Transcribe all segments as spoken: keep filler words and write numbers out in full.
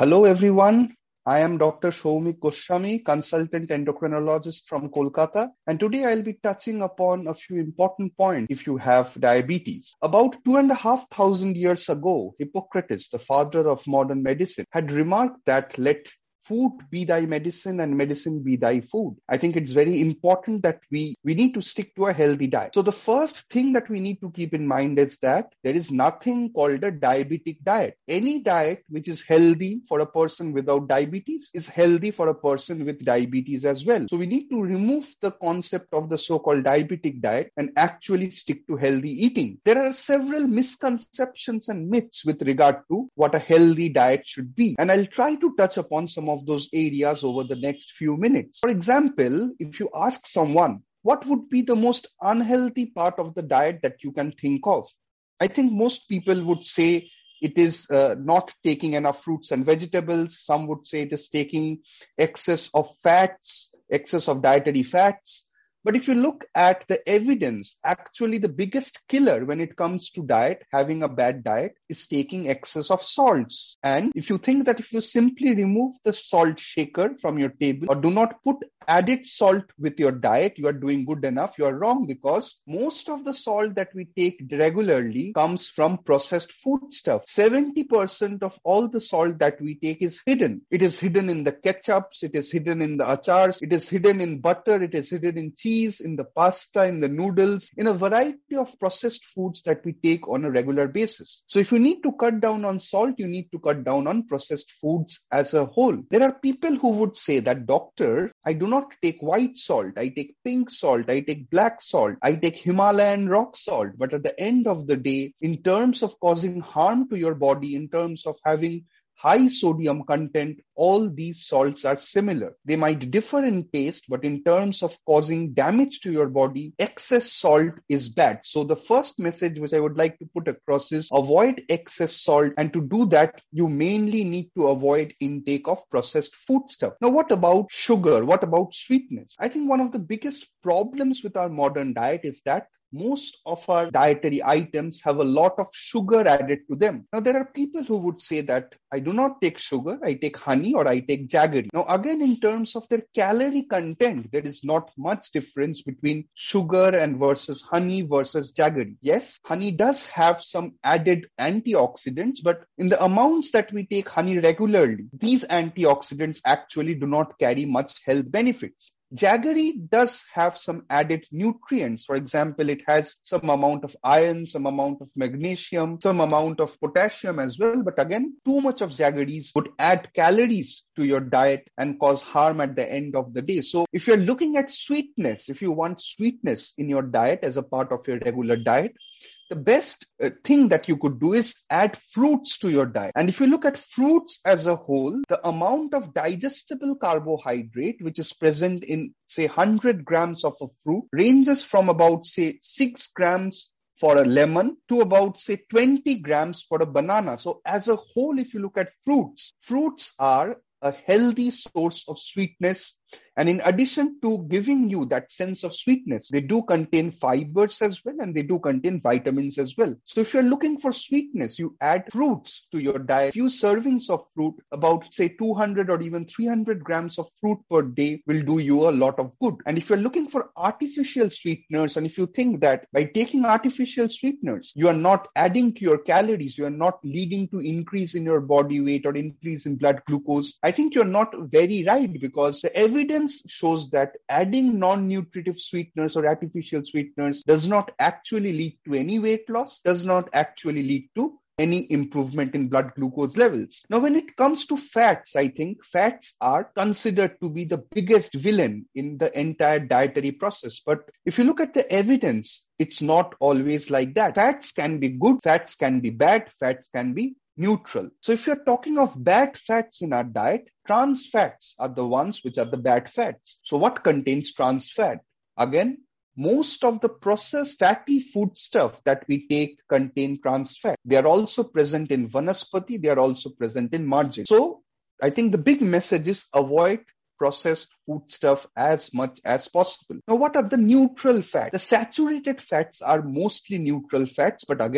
Hello, everyone. I am Doctor Soumik Goswami, consultant endocrinologist from Kolkata, and today I'll be touching upon a few important points if you have diabetes. About two and a half thousand years ago, Hippocrates, the father of modern medicine, had remarked that let food be thy medicine and medicine be thy food. I think it's very important that we, we need to stick to a healthy diet. So the first thing that we need to keep in mind is that there is nothing called a diabetic diet. Any diet which is healthy for a person without diabetes is healthy for a person with diabetes as well. So we need to remove the concept of the so-called diabetic diet and actually stick to healthy eating. There are several misconceptions and myths with regard to what a healthy diet should be. And I'll try to touch upon some of those areas over the next few minutes. For example, if you ask someone, what would be the most unhealthy part of the diet that you can think of? I think most people would say it is uh, not taking enough fruits and vegetables. Some would say it is taking excess of fats, excess of dietary fats. But if you look at the evidence, actually the biggest killer when it comes to diet, having a bad diet, is taking excess of salts. And if you think that if you simply remove the salt shaker from your table or do not put added salt with your diet, you are doing good enough. You are wrong, because most of the salt that we take regularly comes from processed food stuff. seventy percent of all the salt that we take is hidden. It is hidden in the ketchups, it is hidden in the achars, it is hidden in butter, it is hidden in cheese, in the pasta, in the noodles, in a variety of processed foods that we take on a regular basis. So if you need to cut down on salt, you need to cut down on processed foods as a whole. There are people who would say that, doctor, I do not take white salt, I take pink salt, I take black salt, I take Himalayan rock salt. But at the end of the day, in terms of causing harm to your body, in terms of having high sodium content, all these salts are similar. They might differ in taste, but in terms of causing damage to your body, excess salt is bad. So the first message which I would like to put across is avoid excess salt. And to do that, you mainly need to avoid intake of processed food stuff. Now, what about sugar? What about sweetness? I think one of the biggest problems with our modern diet is that most of our dietary items have a lot of sugar added to them. Now, there are people who would say that I do not take sugar, I take honey or I take jaggery. Now, again, in terms of their calorie content, there is not much difference between sugar and versus honey versus jaggery. Yes, honey does have some added antioxidants, but in the amounts that we take honey regularly, these antioxidants actually do not carry much health benefits. Jaggery does have some added nutrients. For example, it has some amount of iron, some amount of magnesium, some amount of potassium as well. But again, too much of jaggeries would add calories to your diet and cause harm at the end of the day. So if you're looking at sweetness, if you want sweetness in your diet as a part of your regular diet, the best uh, thing that you could do is add fruits to your diet. And if you look at fruits as a whole, the amount of digestible carbohydrate which is present in, say, one hundred grams of a fruit ranges from about, say, six grams for a lemon to about, say, twenty grams for a banana. So as a whole, if you look at fruits, fruits are a healthy source of sweetness. And in addition to giving you that sense of sweetness, they do contain fibers as well, and they do contain vitamins as well. So if you're looking for sweetness, you add fruits to your diet. Few servings of fruit, about say two hundred or even three hundred grams of fruit per day will do you a lot of good. And if you're looking for artificial sweeteners, and if you think that by taking artificial sweeteners, you are not adding to your calories, you are not leading to increase in your body weight or increase in blood glucose, I think you're not very right, because the evidence shows that adding non-nutritive sweeteners or artificial sweeteners does not actually lead to any weight loss, does not actually lead to any improvement in blood glucose levels. Now, when it comes to fats, I think fats are considered to be the biggest villain in the entire dietary process. But if you look at the evidence, it's not always like that. Fats can be good, fats can be bad, fats can be neutral. So if you're talking of bad fats in our diet, trans fats are the ones which are the bad fats. So what contains trans fat? Again, most of the processed fatty food stuff that we take contain trans fat. They are also present in vanaspati. They are also present in margarine. So I think the big message is avoid processed food stuff as much as possible. Now, what are the neutral fats? The saturated fats are mostly neutral fats, but again,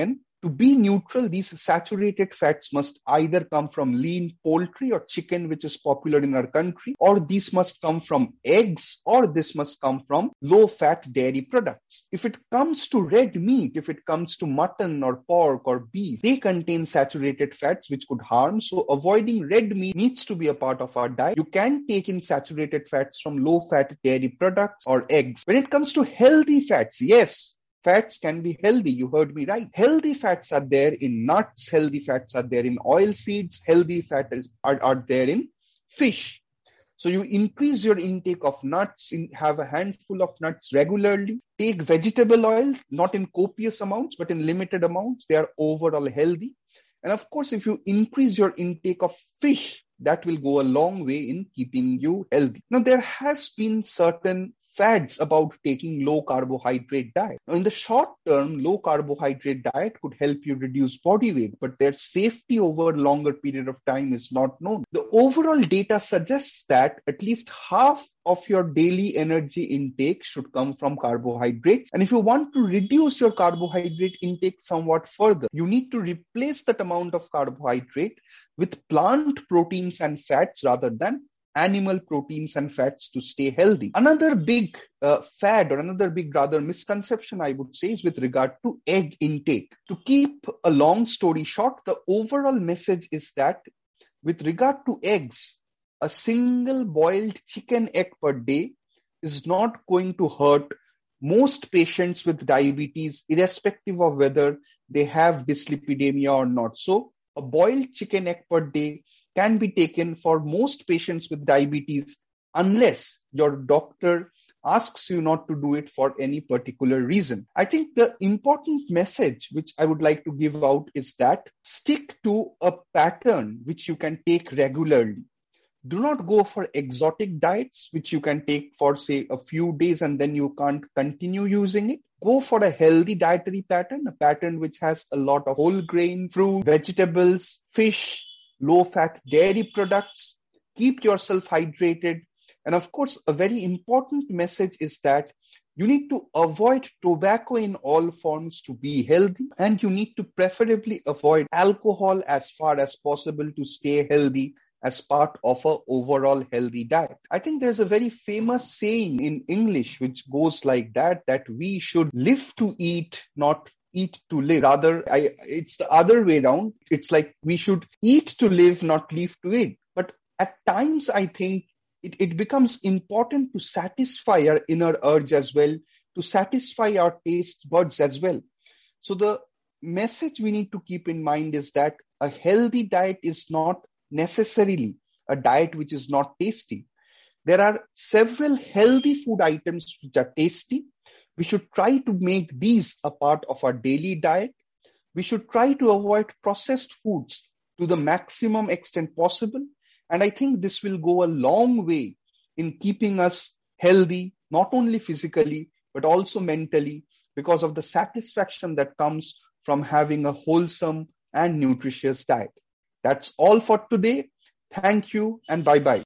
To be neutral, these saturated fats must either come from lean poultry or chicken, which is popular in our country, or these must come from eggs, or this must come from low-fat dairy products. If it comes to red meat, if it comes to mutton or pork or beef, they contain saturated fats which could harm. So avoiding red meat needs to be a part of our diet. You can take in saturated fats from low-fat dairy products or eggs. When it comes to healthy fats, yes, fats can be healthy. You heard me right. Healthy fats are there in nuts. Healthy fats are there in oil seeds. Healthy fats are, are there in fish. So you increase your intake of nuts, in, have a handful of nuts regularly. Take vegetable oil, not in copious amounts, but in limited amounts. They are overall healthy. And of course, if you increase your intake of fish, that will go a long way in keeping you healthy. Now, there has been certain fads about taking low carbohydrate diet. Now, in the short term, low carbohydrate diet could help you reduce body weight, but their safety over a longer period of time is not known. The overall data suggests that at least half of your daily energy intake should come from carbohydrates. And if you want to reduce your carbohydrate intake somewhat further, you need to replace that amount of carbohydrate with plant proteins and fats rather than animal proteins and fats to stay healthy. Another big uh, fad or another big rather misconception, I would say, is with regard to egg intake. To keep a long story short, the overall message is that with regard to eggs, a single boiled chicken egg per day is not going to hurt most patients with diabetes, irrespective of whether they have dyslipidemia or not. So a boiled chicken egg per day can be taken for most patients with diabetes unless your doctor asks you not to do it for any particular reason. I think the important message which I would like to give out is that stick to a pattern which you can take regularly. Do not go for exotic diets, which you can take for, say, a few days and then you can't continue using it. Go for a healthy dietary pattern, a pattern which has a lot of whole grain, fruit, vegetables, fish, low-fat dairy products. Keep yourself hydrated. And of course, a very important message is that you need to avoid tobacco in all forms to be healthy, and you need to preferably avoid alcohol as far as possible to stay healthy as part of an overall healthy diet. I think there's a very famous saying in English which goes like that, that we should live to eat, not eat to live. Rather, I, it's the other way around. It's like we should eat to live, not live to eat. But at times, I think it, it becomes important to satisfy our inner urge as well, to satisfy our taste buds as well. So the message we need to keep in mind is that a healthy diet is not necessarily a diet which is not tasty. There are several healthy food items which are tasty. We should try to make these a part of our daily diet. We should try to avoid processed foods to the maximum extent possible. And I think this will go a long way in keeping us healthy, not only physically, but also mentally, because of the satisfaction that comes from having a wholesome and nutritious diet. That's all for today. Thank you and bye-bye.